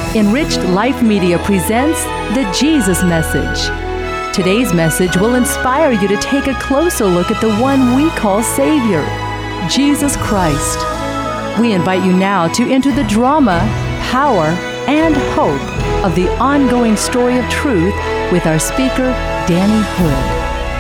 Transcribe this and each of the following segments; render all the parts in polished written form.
Enriched Life Media presents the Jesus Message. Today's message will inspire you to take a closer look at the one we call Savior, Jesus Christ. We invite you now to enter the drama, power, and hope of the ongoing story of truth with our speaker, Danny Hood.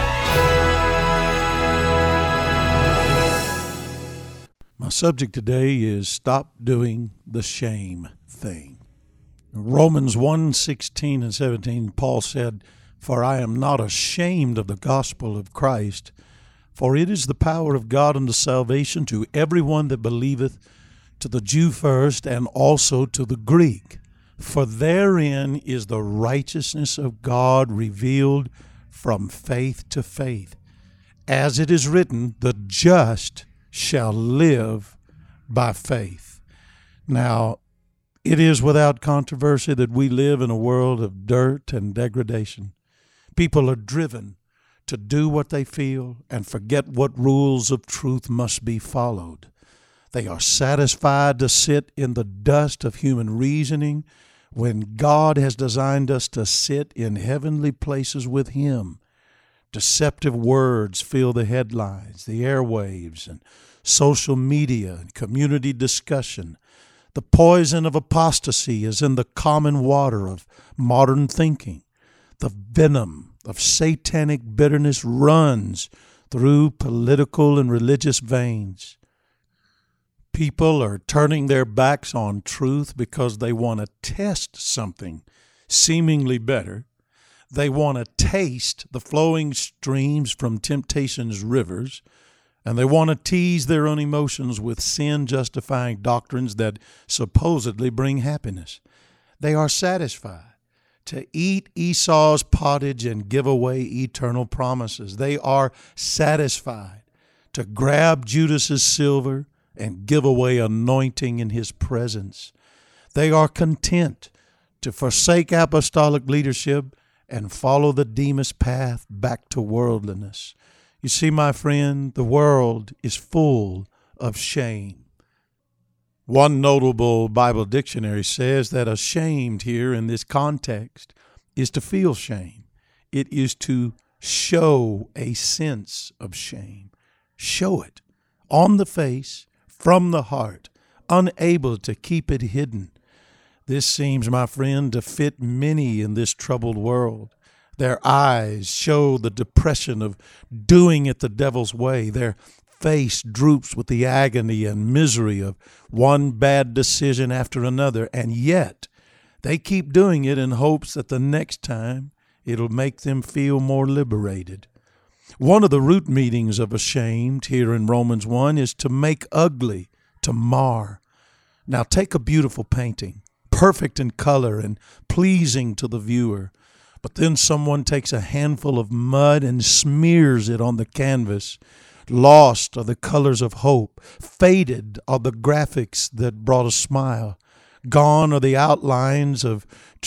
My subject today is stop doing the shame thing. Romans 1:16 and 17, Paul said, "For I am not ashamed of the gospel of Christ, for it is the power of God unto salvation to everyone that believeth, to the Jew first, and also to the Greek. For therein is the righteousness of God revealed from faith to faith. As it is written, the just shall live by faith." Now, it is without controversy that we live in a world of dirt and degradation. People are driven to do what they feel and forget what rules of truth must be followed. They are satisfied to sit in the dust of human reasoning when God has designed us to sit in heavenly places with Him. Deceptive words fill the headlines, the airwaves, and social media and community discussion. The poison of apostasy is in the common water of modern thinking. The venom of satanic bitterness runs through political and religious veins. People are turning their backs on truth because they want to test something seemingly better. They want to taste the flowing streams from temptation's rivers, and they want to tease their own emotions with sin-justifying doctrines that supposedly bring happiness. They are satisfied to eat Esau's pottage and give away eternal promises. They are satisfied to grab Judas's silver and give away anointing in his presence. They are content to forsake apostolic leadership and follow the Demas path back to worldliness. You see, my friend, the world is full of shame. One notable Bible dictionary says that ashamed here in this context is to feel shame. It is to show a sense of shame. Show it on the face, from the heart, unable to keep it hidden. This seems, my friend, to fit many in this troubled world. Their eyes show the depression of doing it the devil's way. Their face droops with the agony and misery of one bad decision after another, and yet they keep doing it in hopes that the next time it'll make them feel more liberated. One of the root meanings of ashamed here in Romans 1 is to make ugly, to mar. Now take a beautiful painting, perfect in color and pleasing to the viewer. But then someone takes a handful of mud and smears it on the canvas. Lost are the colors of hope. Faded are the graphics that brought a smile. Gone are the outlines of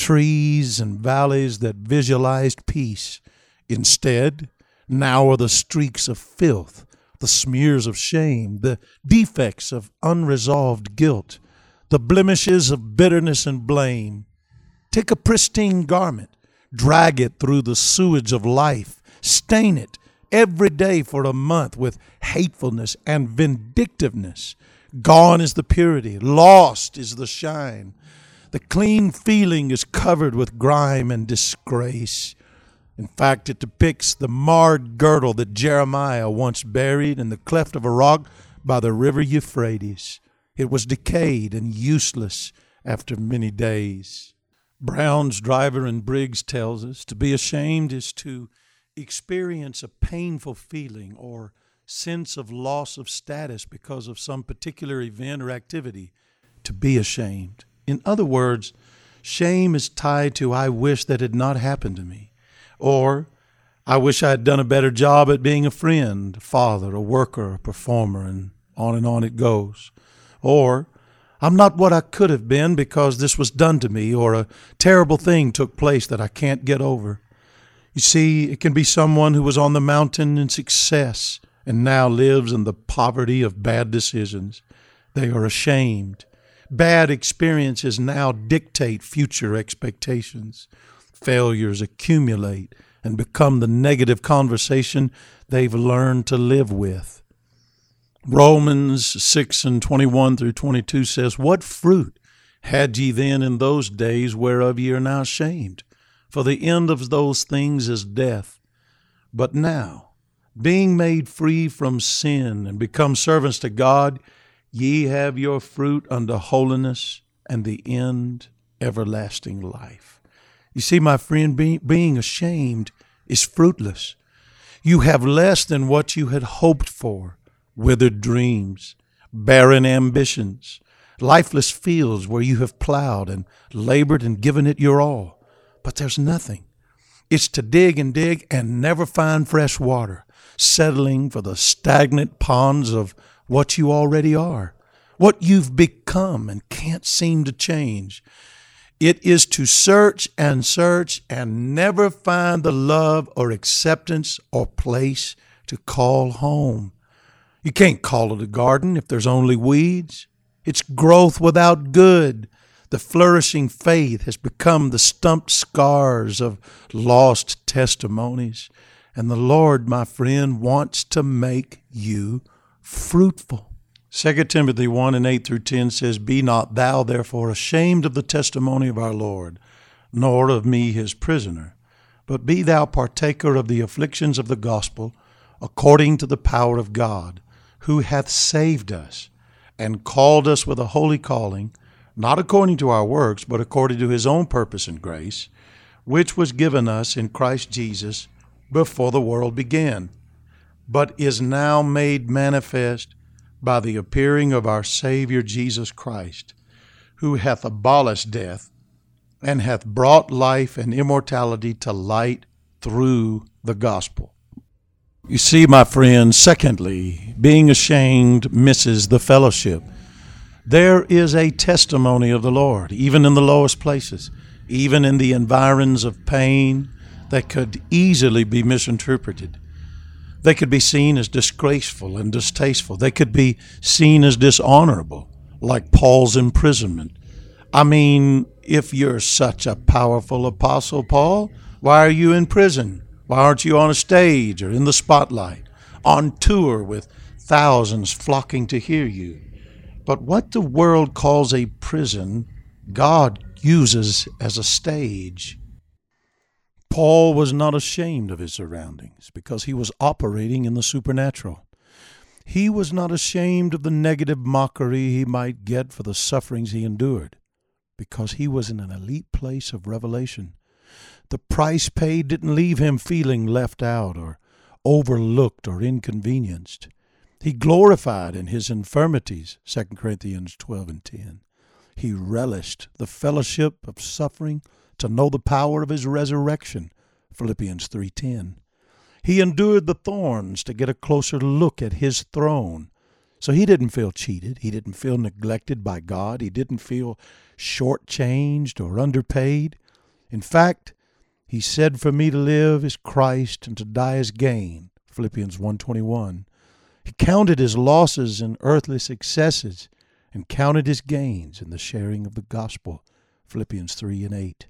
trees and valleys that visualized peace. Instead, now are the streaks of filth, the smears of shame, the defects of unresolved guilt, the blemishes of bitterness and blame. Take a pristine garment. Drag it through the sewage of life. Stain it every day for a month with hatefulness and vindictiveness. Gone is the purity. Lost is the shine. The clean feeling is covered with grime and disgrace. In fact, it depicts the marred girdle that Jeremiah once buried in the cleft of a rock by the river Euphrates. It was decayed and useless after many days. Brown's Driver and Briggs tells us to be ashamed is to experience a painful feeling or sense of loss of status because of some particular event or activity. To be ashamed. In other words, shame is tied to "I wish that had not happened to me," or "I wish I had done a better job at being a friend, a father, a worker, a performer," and on it goes. Or, "I'm not what I could have been because this was done to me," or "a terrible thing took place that I can't get over." You see, it can be someone who was on the mountain in success and now lives in the poverty of bad decisions. They are ashamed Bad experiences now dictate future expectations. Failures accumulate and become the negative conversation they've learned to live with. Romans 6:21 through 22 says, "What fruit had ye then in those days whereof ye are now ashamed? For the end of those things is death. But now, being made free from sin and become servants to God, ye have your fruit unto holiness, and the end everlasting life." You see, my friend, being ashamed is fruitless. You have less than what you had hoped for: withered dreams, barren ambitions, lifeless fields where you have plowed and labored and given it your all. But there's nothing. It's to dig and never find fresh water, settling for the stagnant ponds of what you already are, what you've become and can't seem to change. It is to search and never find the love or acceptance or place to call home. You can't call it a garden if there's only weeds. It's growth without good. The flourishing faith has become the stumped scars of lost testimonies. And the Lord, my friend, wants to make you fruitful. 2 Timothy 1:8 through 10 says, "Be not thou therefore ashamed of the testimony of our Lord, nor of me his prisoner, but be thou partaker of the afflictions of the gospel, according to the power of God, who hath saved us, and called us with a holy calling, not according to our works, but according to his own purpose and grace, which was given us in Christ Jesus before the world began, but is now made manifest by the appearing of our Savior Jesus Christ, who hath abolished death, and hath brought life and immortality to light through the gospel." You see, my friend, secondly, being ashamed misses the fellowship. There is a testimony of the Lord, even in the lowest places, even in the environs of pain, that could easily be misinterpreted. They could be seen as disgraceful and distasteful. They could be seen as dishonorable, like Paul's imprisonment. I mean, if you're such a powerful apostle, Paul, why are you in prison? Why aren't you on a stage or in the spotlight, on tour with thousands flocking to hear you? But what the world calls a prison, God uses as a stage. Paul was not ashamed of his surroundings because he was operating in the supernatural. He was not ashamed of the negative mockery he might get for the sufferings he endured because he was in an elite place of revelation. The price paid didn't leave him feeling left out or overlooked or inconvenienced. He glorified in his infirmities, 2 Corinthians 12:10. He relished the fellowship of suffering to know the power of his resurrection, Philippians 3:10. He endured the thorns to get a closer look at his throne. So he didn't feel cheated. He didn't feel neglected by God. He didn't feel shortchanged or underpaid. In fact, he said, "For me to live is Christ, and to die is gain," Philippians 1:21. He counted his losses in earthly successes and counted his gains in the sharing of the gospel, Philippians 3:8.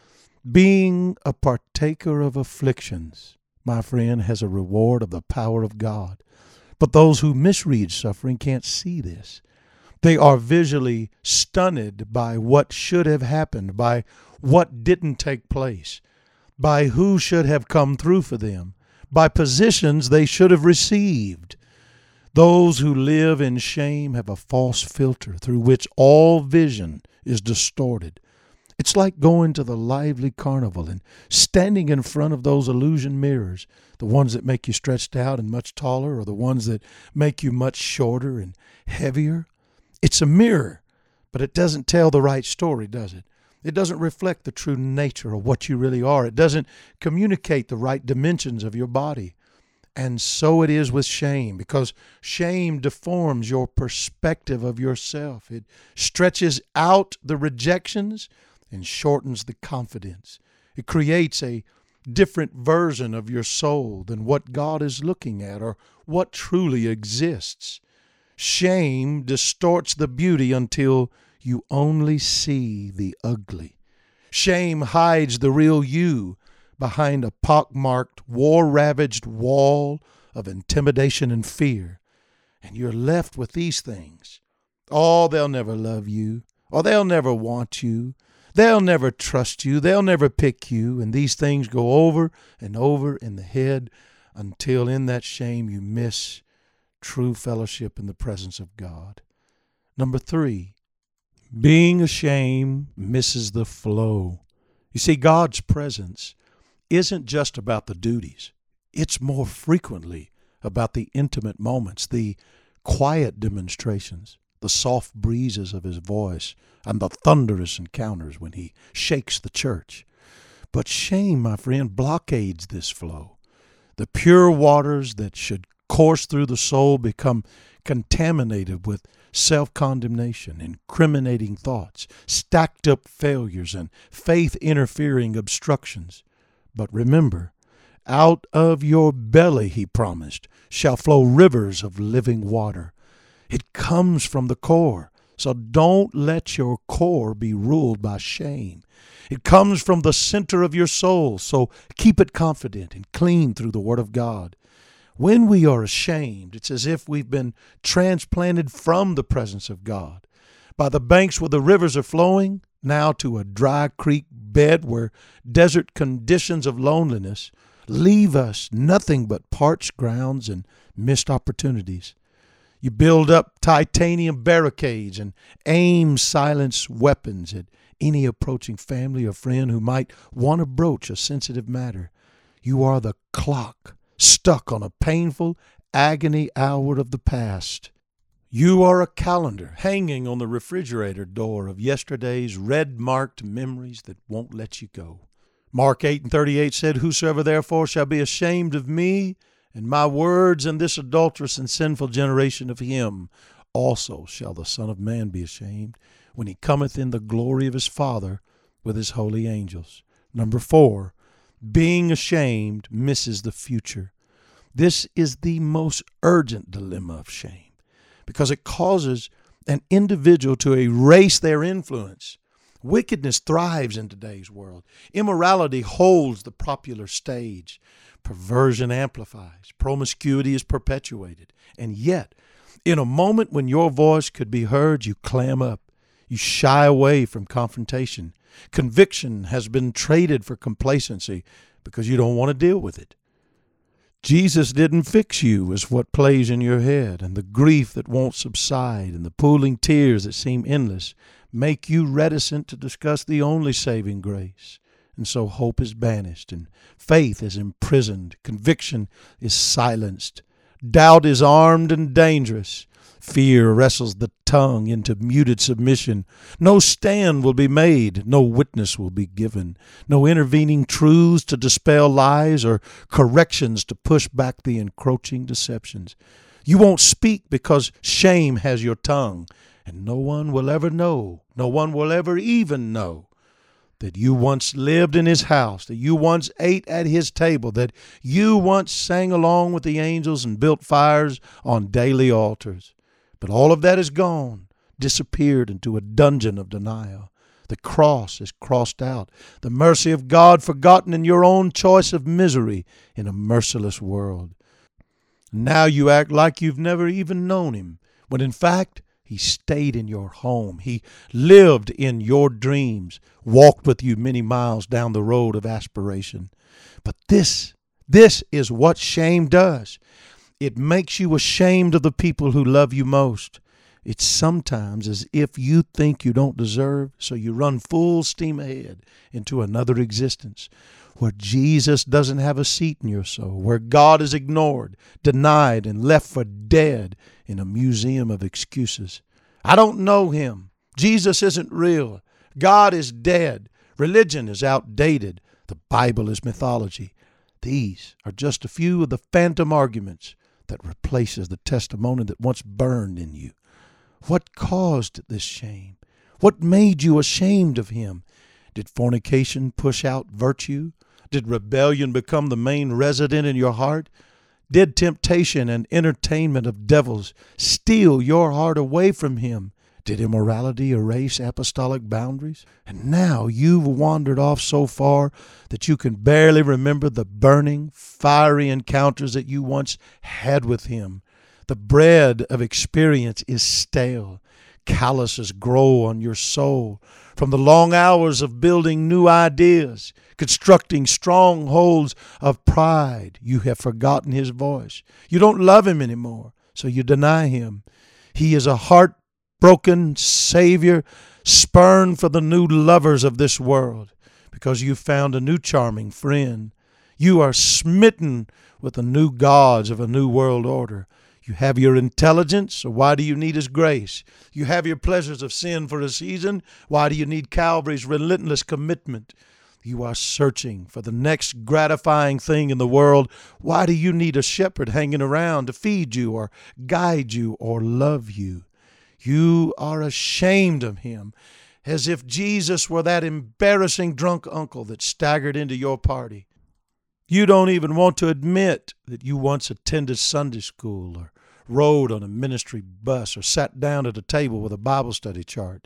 Being a partaker of afflictions, my friend, has a reward of the power of God. But those who misread suffering can't see this. They are visually stunned by what should have happened, by what didn't take place, by who should have come through for them, by positions they should have received. Those who live in shame have a false filter through which all vision is distorted. It's like going to the lively carnival and standing in front of those illusion mirrors, the ones that make you stretched out and much taller, or the ones that make you much shorter and heavier. It's a mirror, but it doesn't tell the right story, does it? It doesn't reflect the true nature of what you really are. It doesn't communicate the right dimensions of your body. And so it is with shame, because shame deforms your perspective of yourself. It stretches out the rejections and shortens the confidence. It creates a different version of your soul than what God is looking at or what truly exists. Shame distorts the beauty until you only see the ugly. Shame hides the real you behind a pockmarked, war-ravaged wall of intimidation and fear. And you're left with these things. Oh, they'll never love you. Or they'll never want you. They'll never trust you. They'll never pick you. And these things go over and over in the head until in that shame you miss true fellowship in the presence of God. Number 3, being ashamed misses the flow. You see, God's presence isn't just about the duties. It's more frequently about the intimate moments, the quiet demonstrations, the soft breezes of his voice, and the thunderous encounters when he shakes the church. But shame, my friend, blockades this flow. The pure waters that should course through the soul become contaminated with self-condemnation, incriminating thoughts, stacked up failures, and faith-interfering obstructions. But remember, out of your belly, he promised, shall flow rivers of living water. It comes from the core, so don't let your core be ruled by shame. It comes from the center of your soul, so keep it confident and clean through the Word of God. When we are ashamed, it's as if we've been transplanted from the presence of God. By the banks where the rivers are flowing, now to a dry creek bed where desert conditions of loneliness leave us nothing but parched grounds and missed opportunities. You build up titanium barricades and aim silenced weapons at any approaching family or friend who might want to broach a sensitive matter. You are the clock stuck on a painful agony hour of the past. You are a calendar hanging on the refrigerator door of yesterday's red-marked memories that won't let you go. Mark 8:38 said, "Whosoever therefore shall be ashamed of me and my words in this adulterous and sinful generation, of him also shall the Son of Man be ashamed when he cometh in the glory of his Father with his holy angels." Number 4, being ashamed misses the future. This is the most urgent dilemma of shame because it causes an individual to erase their influence. Wickedness thrives in today's world. Immorality holds the popular stage. Perversion amplifies. Promiscuity is perpetuated. And yet, in a moment when your voice could be heard, you clam up. You shy away from confrontation. Conviction has been traded for complacency because you don't want to deal with it. Jesus didn't fix you is what plays in your head, and the grief that won't subside and the pooling tears that seem endless make you reticent to discuss the only saving grace. And so hope is banished, and faith is imprisoned, conviction is silenced, doubt is armed and dangerous, fear wrestles the tongue into muted submission. No stand will be made, no witness will be given, no intervening truths to dispel lies or corrections to push back the encroaching deceptions. You won't speak because shame has your tongue, and no one will ever know, no one will ever even know that you once lived in his house, that you once ate at his table, that you once sang along with the angels and built fires on daily altars. But all of that is gone, disappeared into a dungeon of denial. The cross is crossed out, the mercy of God forgotten in your own choice of misery in a merciless world. Now you act like you've never even known him, when in fact he stayed in your home. He lived in your dreams, walked with you many miles down the road of aspiration. But this is what shame does. It makes you ashamed of the people who love you most. It's sometimes as if you think you don't deserve, so you run full steam ahead into another existence where Jesus doesn't have a seat in your soul, where God is ignored, denied, and left for dead in a museum of excuses. I don't know him. Jesus isn't real. God is dead. Religion is outdated. The Bible is mythology. These are just a few of the phantom arguments that replaces the testimony that once burned in you. What caused this shame? What made you ashamed of him? Did fornication push out virtue? Did rebellion become the main resident in your heart? Did temptation and entertainment of devils steal your heart away from him Did immorality erase apostolic boundaries? And now you've wandered off so far that you can barely remember the burning, fiery encounters that you once had with him. The bread of experience is stale. Calluses grow on your soul from the long hours of building new ideas, constructing strongholds of pride. You have forgotten his voice. You don't love him anymore, so you deny him. He is a heartbroken Savior, spurned for the new lovers of this world, because you found a new charming friend. You are smitten with the new gods of a new world order. You have your intelligence, so why do you need his grace? You have your pleasures of sin for a season. Why do you need Calvary's relentless commitment? You are searching for the next gratifying thing in the world. Why do you need a shepherd hanging around to feed you or guide you or love you? You are ashamed of him, as if Jesus were that embarrassing drunk uncle that staggered into your party. You don't even want to admit that you once attended Sunday school or rode on a ministry bus or sat down at a table with a Bible study chart.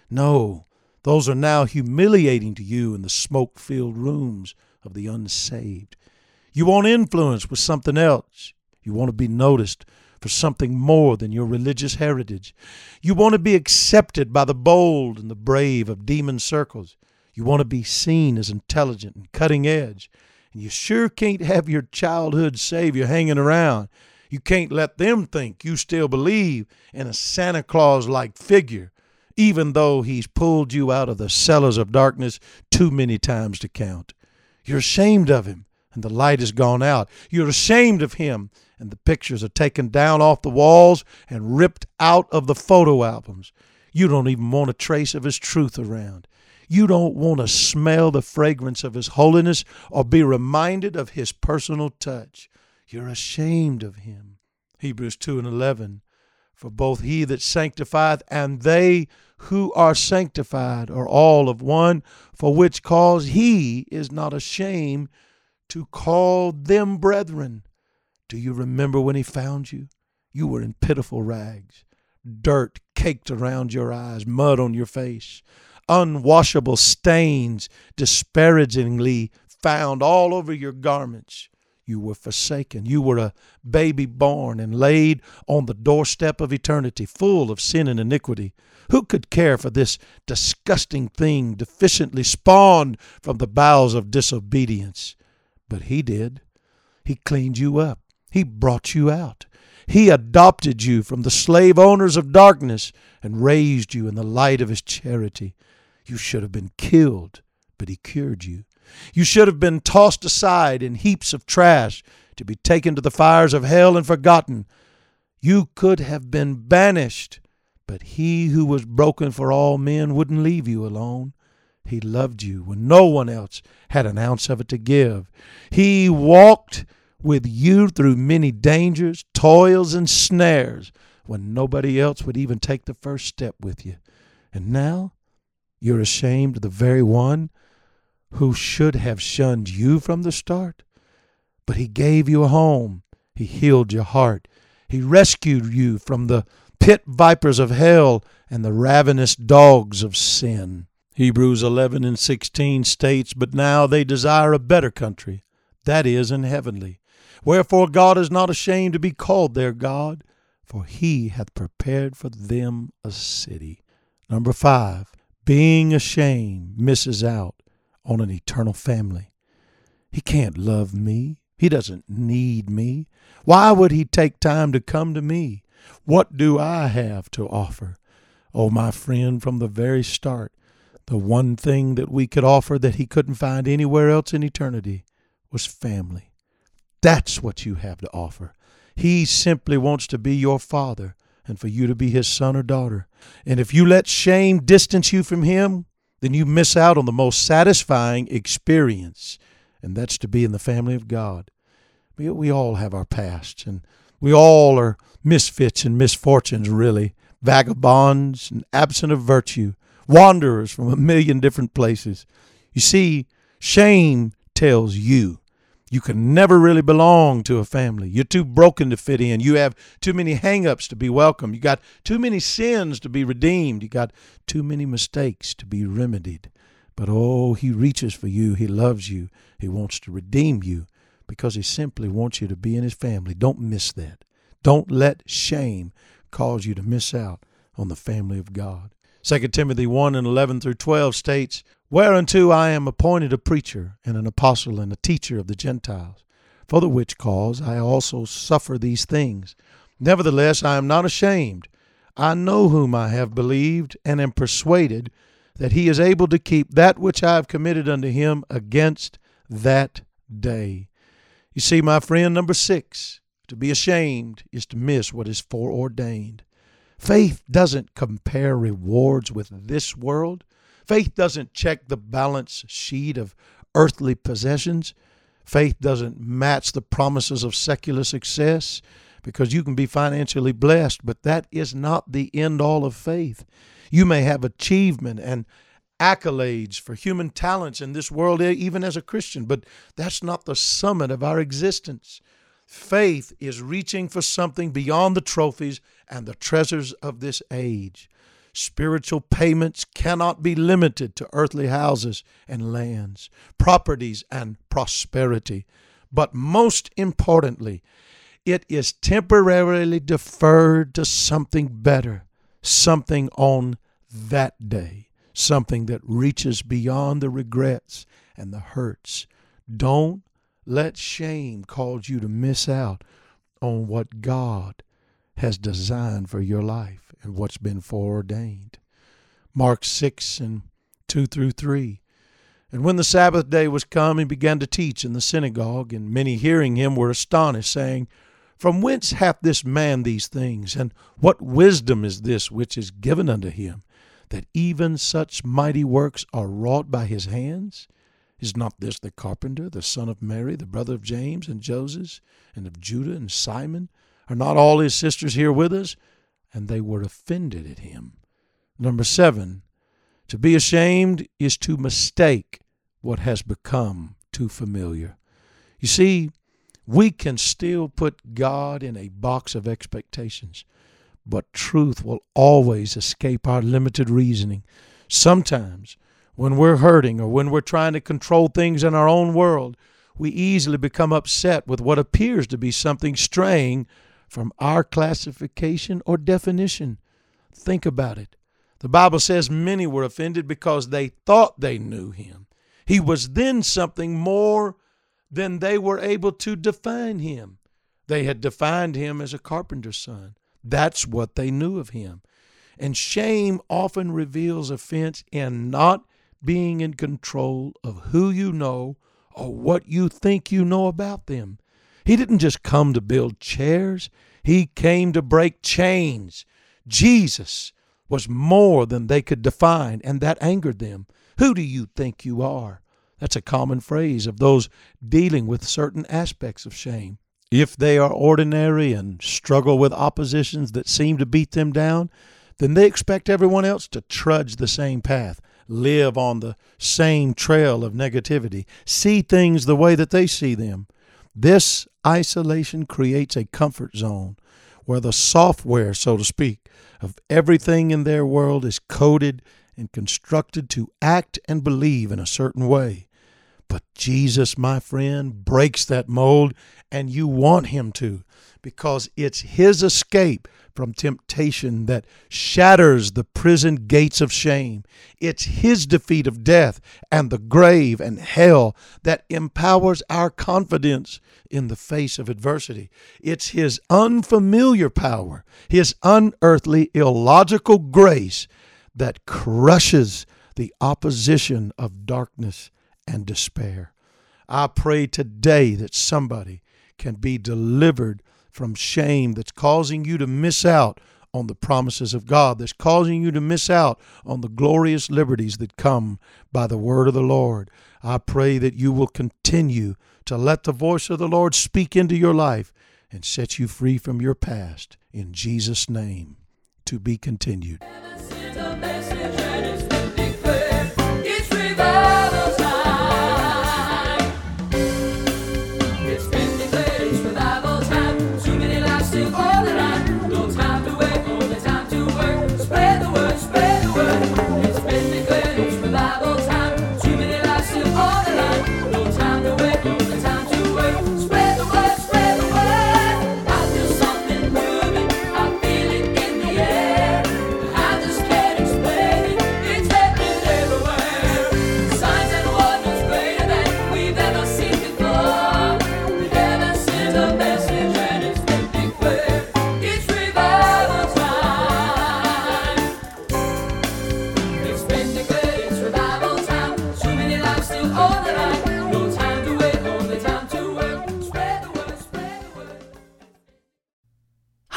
No, those are now humiliating to you in the smoke-filled rooms of the unsaved. You want influence with something else. You want to be noticed for something more than your religious heritage. You want to be accepted by the bold and the brave of demon circles. You want to be seen as intelligent and cutting edge. And you sure can't have your childhood Savior hanging around. You can't let them think you still believe in a Santa Claus-like figure, even though he's pulled you out of the cellars of darkness too many times to count. You're ashamed of him, and the light has gone out. You're ashamed of him, and the pictures are taken down off the walls and ripped out of the photo albums. You don't even want a trace of his truth around. You don't want to smell the fragrance of his holiness or be reminded of his personal touch. You're ashamed of him. Hebrews 2:11, for both he that sanctifieth and they who are sanctified are all of one, for which cause he is not ashamed to call them brethren. Do you remember when he found you? You were in pitiful rags, dirt caked around your eyes, mud on your face, unwashable stains disparagingly found all over your garments. You were forsaken. You were a baby born and laid on the doorstep of eternity, full of sin and iniquity. Who could care for this disgusting thing deficiently spawned from the bowels of disobedience? But he did. He cleaned you up. He brought you out. He adopted you from the slave owners of darkness and raised you in the light of his charity. You should have been killed, but he cured you. You should have been tossed aside in heaps of trash to be taken to the fires of hell and forgotten. You could have been banished, but he who was broken for all men wouldn't leave you alone. He loved you when no one else had an ounce of it to give. He walked with you through many dangers, toils, and snares when nobody else would even take the first step with you. And now you're ashamed of the very one who should have shunned you from the start. But he gave you a home. He healed your heart. He rescued you from the pit vipers of hell and the ravenous dogs of sin. Hebrews 11:16 states, but now they desire a better country, that is, in heavenly. Wherefore God is not ashamed to be called their God, for he hath prepared for them a city. Number 5, being ashamed misses out on an eternal family. He can't love me. He doesn't need me. Why would he take time to come to me? What do I have to offer? Oh, my friend, from the very start, the one thing that we could offer that he couldn't find anywhere else in eternity was family. That's what you have to offer. He simply wants to be your father and for you to be his son or daughter. And if you let shame distance you from him, then you miss out on the most satisfying experience, and that's to be in the family of God. We all have our pasts, and we all are misfits and misfortunes, really, vagabonds and absent of virtue, wanderers from a million different places. You see, shame tells you You can never really belong to a family. You're too broken to fit in. You have too many hang-ups to be welcome. You got too many sins to be redeemed. You got too many mistakes to be remedied. But oh, he reaches for you. He loves you. He wants to redeem you because he simply wants you to be in his family. Don't miss that. Don't let shame cause you to miss out on the family of God. 2 Timothy 1:11-12 states, "Whereunto I am appointed a preacher and an apostle and a teacher of the Gentiles, for the which cause I also suffer these things. Nevertheless, I am not ashamed. I know whom I have believed, and am persuaded that he is able to keep that which I have committed unto him against that day." You see, my friend, number 6, to be ashamed is to miss what is foreordained. Faith doesn't compare rewards with this world. Faith doesn't check the balance sheet of earthly possessions. Faith doesn't match the promises of secular success, because you can be financially blessed, but that is not the end all of faith. You may have achievement and accolades for human talents in this world, even as a Christian, but that's not the summit of our existence. Faith is reaching for something beyond the trophies and the treasures of this age. Spiritual payments cannot be limited to earthly houses and lands, properties and prosperity. But most importantly, it is temporarily deferred to something better, something on that day, something that reaches beyond the regrets and the hurts. Don't let shame cause you to miss out on what God has designed for your life and what's been foreordained. Mark 6:2-3. "And when the Sabbath day was come, he began to teach in the synagogue, and many hearing him were astonished, saying, From whence hath this man these things? And what wisdom is this which is given unto him, that even such mighty works are wrought by his hands? Is not this the carpenter, the son of Mary, the brother of James and Joseph, and of Judah and Simon? Are not all his sisters here with us? And they were offended at him." Number 7, to be ashamed is to mistake what has become too familiar. You see, we can still put God in a box of expectations, but truth will always escape our limited reasoning. Sometimes, when we're hurting or when we're trying to control things in our own world, we easily become upset with what appears to be something straying from our classification or definition. Think about it. The Bible says many were offended because they thought they knew him. He was then something more than they were able to define him. They had defined him as a carpenter's son. That's what they knew of him. And shame often reveals offense in not being in control of who you know or what you think you know about them. He didn't just come to build chairs. He came to break chains. Jesus was more than they could define, and that angered them. Who do you think you are? That's a common phrase of those dealing with certain aspects of shame. If they are ordinary and struggle with oppositions that seem to beat them down, then they expect everyone else to trudge the same path, live on the same trail of negativity, see things the way that they see them. This isolation creates a comfort zone where the software, so to speak, of everything in their world is coded and constructed to act and believe in a certain way. But Jesus, my friend, breaks that mold, and you want him to, because it's his escape from temptation that shatters the prison gates of shame. It's his defeat of death and the grave and hell that empowers our confidence in the face of adversity. It's his unfamiliar power, his unearthly, illogical grace that crushes the opposition of darkness and despair. I pray today that somebody can be delivered from shame that's causing you to miss out on the promises of God, that's causing you to miss out on the glorious liberties that come by the word of the Lord. I pray that you will continue to let the voice of the Lord speak into your life and set you free from your past. In Jesus' name, to be continued.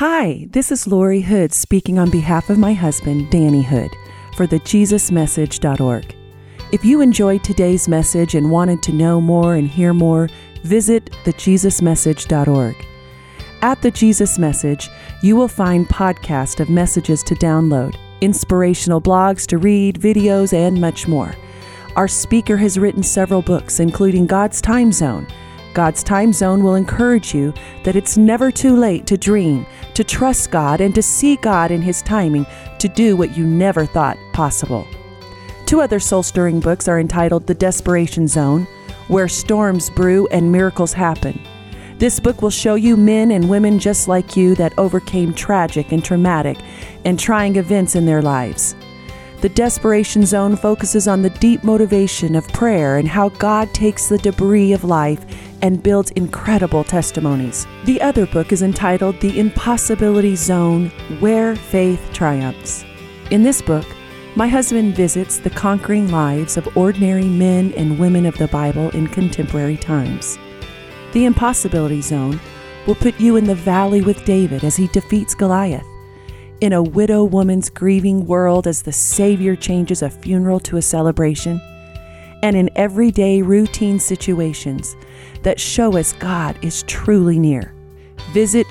Hi, this is Lori Hood speaking on behalf of my husband, Danny Hood, for thejesusmessage.org. If you enjoyed today's message and wanted to know more and hear more, visit thejesusmessage.org. At The Jesus Message, you will find podcasts of messages to download, inspirational blogs to read, videos, and much more. Our speaker has written several books, including God's Time Zone. God's Time Zone will encourage you that it's never too late to dream, to trust God, and to see God in His timing to do what you never thought possible. Two other soul-stirring books are entitled The Desperation Zone, Where Storms Brew and Miracles Happen. This book will show you men and women just like you that overcame tragic and traumatic and trying events in their lives. The Desperation Zone focuses on the deep motivation of prayer and how God takes the debris of life and builds incredible testimonies. The other book is entitled The Impossibility Zone, Where Faith Triumphs. In this book, my husband visits the conquering lives of ordinary men and women of the Bible in contemporary times. The Impossibility Zone will put you in the valley with David as he defeats Goliath, in a widow woman's grieving world as the Savior changes a funeral to a celebration, and in everyday routine situations that show us God is truly near. Visit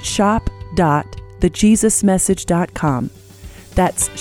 shop.thejesusmessage.com. That's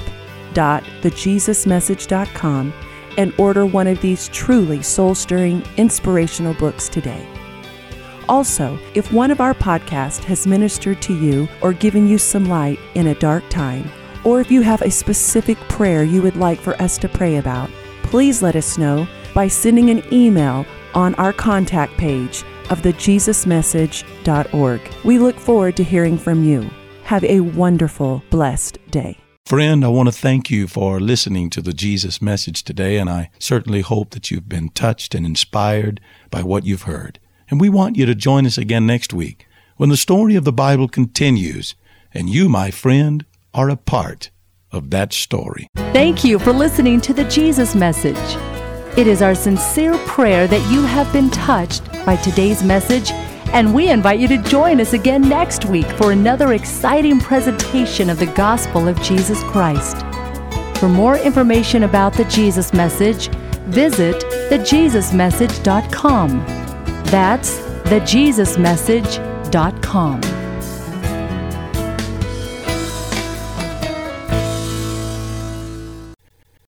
shop.thejesusmessage.com and order one of these truly soul-stirring, inspirational books today. Also, if one of our podcasts has ministered to you or given you some light in a dark time, or if you have a specific prayer you would like for us to pray about, please let us know by sending an email on our contact page of thejesusmessage.org. We look forward to hearing from you. Have a wonderful, blessed day. Friend, I want to thank you for listening to the Jesus Message today, and I certainly hope that you've been touched and inspired by what you've heard. And we want you to join us again next week when the story of the Bible continues, and you, my friend, are a part of that story. Thank you for listening to the Jesus Message. It is our sincere prayer that you have been touched by today's message, and we invite you to join us again next week for another exciting presentation of the gospel of Jesus Christ. For more information about the Jesus Message, visit thejesusmessage.com. That's thejesusmessage.com.